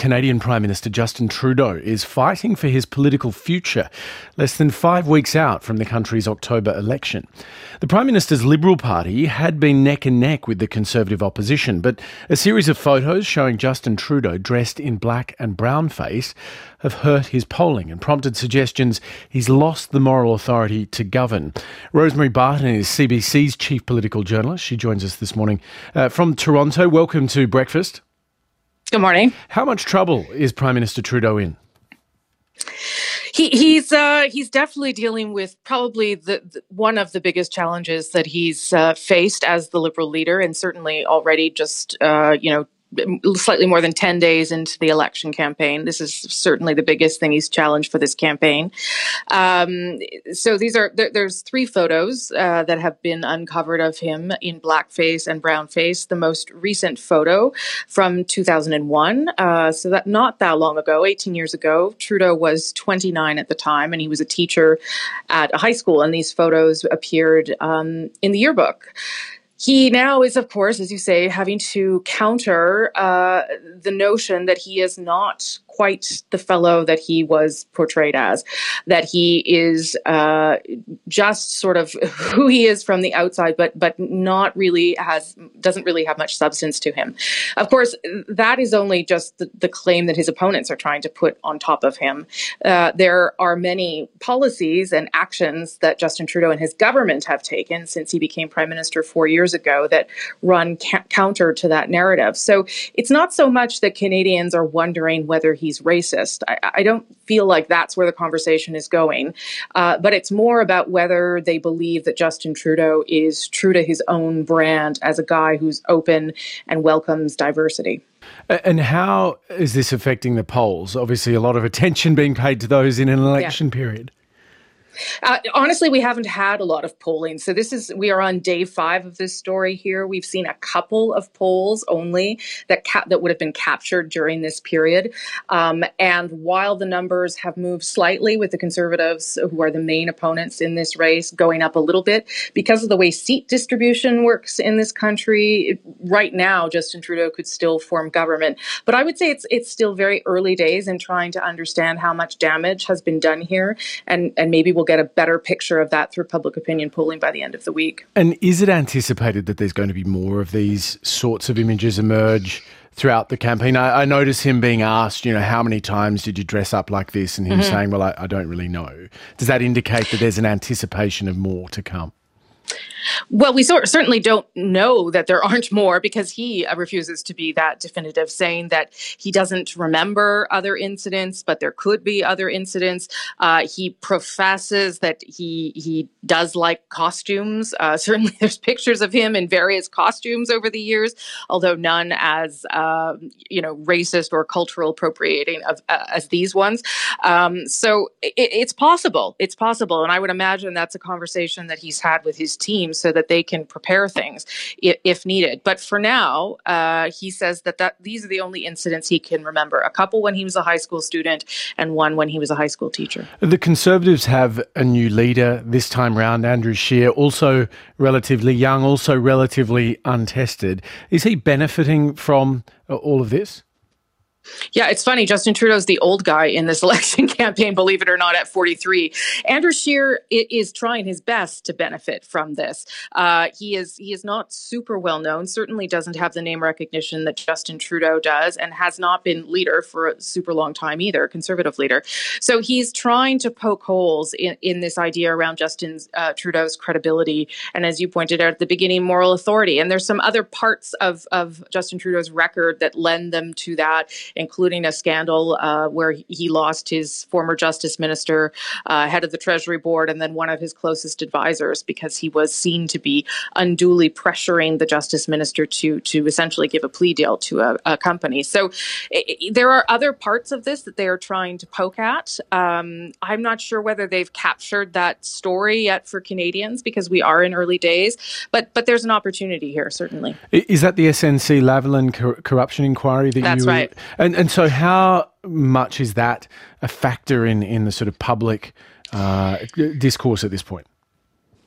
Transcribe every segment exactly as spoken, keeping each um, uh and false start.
Canadian Prime Minister Justin Trudeau is fighting for his political future, less than five weeks out from the country's October election. The Prime Minister's Liberal Party had been neck and neck with the Conservative opposition, but a series of photos showing Justin Trudeau dressed in black and brown face have hurt his polling and prompted suggestions he's lost the moral authority to govern. Rosemary Barton is C B C's chief political journalist. She joins us this morning uh, from Toronto. Welcome to Breakfast. Good morning. How much trouble is Prime Minister Trudeau in? He, he's uh, he's definitely dealing with probably the, the one of the biggest challenges that he's uh, faced as the Liberal leader, and certainly already just uh, you know. slightly more than ten days into the election campaign. This is certainly the biggest thing he's challenged for this campaign. Um, so these are, there, there's three photos uh, that have been uncovered of him in blackface and brownface. The most recent photo from two thousand one, uh, so that not that long ago, eighteen years ago, Trudeau was twenty-nine at the time, and he was a teacher at a high school, and these photos appeared um, in the yearbook. He now is, of course, as you say, having to counter uh, the notion that he is not quite the fellow that he was portrayed as, that he is uh, just sort of who he is from the outside, but but not really has, doesn't really have much substance to him. Of course, that is only just the, the claim that his opponents are trying to put on top of him. Uh, there are many policies and actions that Justin Trudeau and his government have taken since he became Prime Minister four years ago that run ca- counter to that narrative. So it's not so much that Canadians are wondering whether he's racist. I, I don't feel like that's where the conversation is going, uh, but it's more about whether they believe that Justin Trudeau is true to his own brand as a guy who's open and welcomes diversity. And how is this affecting the polls? Obviously, a lot of attention being paid to those in an election yeah. period. Uh, honestly, we haven't had a lot of polling. So this is, we are on day five of this story here. We've seen a couple of polls only that ca- that would have been captured during this period. Um, and while the numbers have moved slightly with the Conservatives, who are the main opponents in this race, going up a little bit, because of the way seat distribution works in this country, right now, Justin Trudeau could still form government. But I would say it's it's still very early days in trying to understand how much damage has been done here. And, and maybe we'll get a better picture of that through public opinion polling by the end of the week. And is it anticipated that there's going to be more of these sorts of images emerge throughout the campaign? I, I notice him being asked, you know, how many times did you dress up like this? And him mm-hmm. saying, well, I, I don't really know. Does that indicate that there's an anticipation of more to come? Well, we so- certainly don't know that there aren't more, because he uh, refuses to be that definitive, saying that he doesn't remember other incidents, but there could be other incidents. Uh, he professes that he he does like costumes. Uh, certainly there's pictures of him in various costumes over the years, although none as, uh, you know, racist or cultural appropriating of, uh, as these ones. Um, so it, it's possible. It's possible. And I would imagine that's a conversation that he's had with his team, so that they can prepare things if, if needed. But for now, uh, he says that, that these are the only incidents he can remember. A couple when he was a high school student and one when he was a high school teacher. The Conservatives have a new leader this time round, Andrew Scheer, also relatively young, also relatively untested. Is he benefiting from all of this? Yeah, it's funny. Justin Trudeau's the old guy in this election campaign, believe it or not, at forty-three. Andrew Scheer is trying his best to benefit from this. Uh, he is he is not super well known, certainly doesn't have the name recognition that Justin Trudeau does, and has not been leader for a super long time either, conservative leader. So he's trying to poke holes in, in this idea around Justin uh, Trudeau's credibility, and as you pointed out at the beginning, moral authority. And there's some other parts of, of Justin Trudeau's record that lend them to that, including a scandal uh, where he lost his former justice minister, uh, head of the Treasury Board, and then one of his closest advisors, because he was seen to be unduly pressuring the justice minister to to essentially give a plea deal to a, a company. So it, there are other parts of this that they are trying to poke at. Um, I'm not sure whether they've captured that story yet for Canadians, because we are in early days, but but there's an opportunity here, certainly. Is that the S N C Lavalin cor- corruption inquiry that That's you... right. And and so how much is that a factor in, in the sort of public uh, discourse at this point?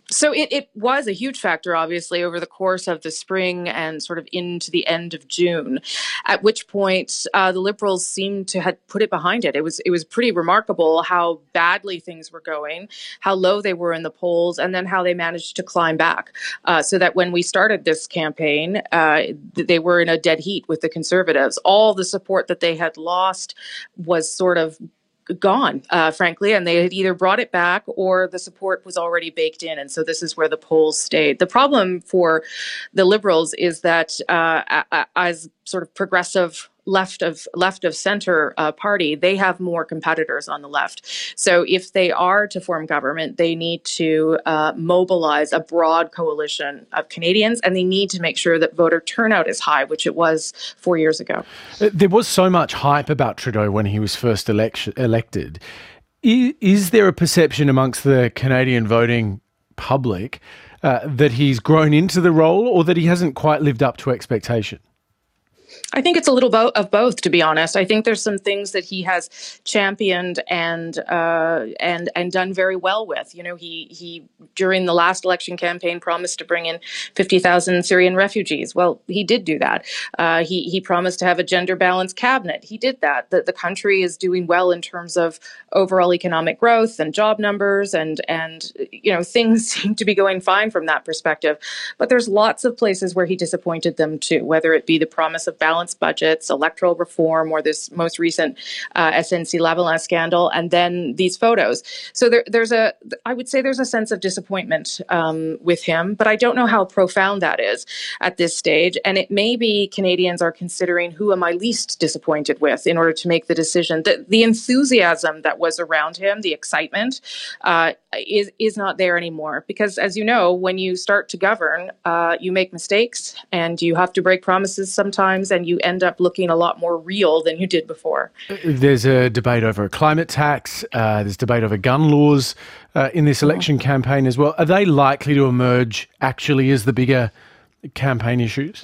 So it, it was a huge factor, obviously, over the course of the spring and sort of into the end of June, at which point uh, the Liberals seemed to have put it behind it. It was it was pretty remarkable how badly things were going, how low they were in the polls, and then how they managed to climb back. Uh, so that when we started this campaign, uh, they were in a dead heat with the Conservatives. All the support that they had lost was sort of gone, uh, frankly, and they had either brought it back or the support was already baked in. And so this is where the polls stayed. The problem for the Liberals is that uh, as sort of progressive left of left of center uh, party, they have more competitors on the left. So if they are to form government, they need to uh, mobilize a broad coalition of Canadians, and they need to make sure that voter turnout is high, which it was four years ago. There was so much hype about Trudeau when he was first election, elected. Is, is there a perception amongst the Canadian voting public uh, that he's grown into the role, or that he hasn't quite lived up to expectation? I think it's a little bo- of both, to be honest. I think there's some things that he has championed and uh, and and done very well with. You know, he he during the last election campaign promised to bring in fifty thousand Syrian refugees. Well, he did do that. Uh, he he promised to have a gender balanced cabinet. He did that. The, the country is doing well in terms of overall economic growth and job numbers, and and you know things seem to be going fine from that perspective. But there's lots of places where he disappointed them too, whether it be the promise of balanced budgets, electoral reform, or this most recent uh, S N C-Lavalin scandal, and then these photos. So there, there's a, I would say there's a sense of disappointment um, with him, but I don't know how profound that is at this stage. And it may be Canadians are considering who am I least disappointed with in order to make the decision. The, the enthusiasm that was around him, the excitement, uh, is is not there anymore. Because as you know, when you start to govern, uh, you make mistakes and you have to break promises sometimes, and you end up looking a lot more real than you did before. There's a debate over a climate tax. Uh, there's debate over gun laws uh, in this election mm-hmm. campaign as well. Are they likely to emerge actually as the bigger campaign issues?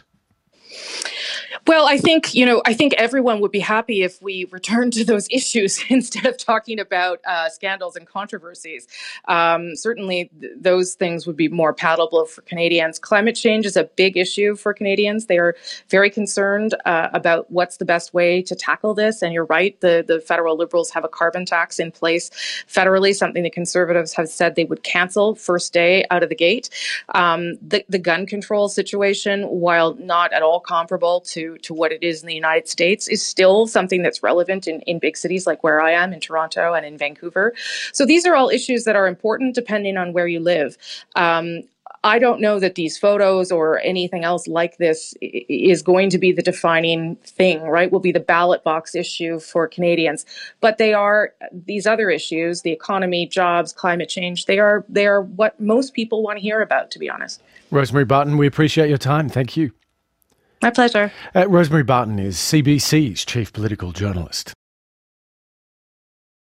Well, I think, you know, I think everyone would be happy if we return to those issues instead of talking about uh, scandals and controversies. Um, certainly, th- those things would be more palatable for Canadians. Climate change is a big issue for Canadians. They are very concerned uh, about what's the best way to tackle this. And you're right, the, the federal Liberals have a carbon tax in place federally, something the Conservatives have said they would cancel first day out of the gate. Um, the, the gun control situation, while not at all comparable to to what it is in the United States, is still something that's relevant in, in big cities like where I am in Toronto and in Vancouver. So these are all issues that are important depending on where you live. Um, I don't know that these photos or anything else like this is going to be the defining thing, right? Will be the ballot box issue for Canadians. But they are these other issues, the economy, jobs, climate change, they are they are what most people want to hear about, to be honest. Rosemary Barton, we appreciate your time. Thank you. My pleasure. Uh, Rosemary Barton is C B C's chief political journalist.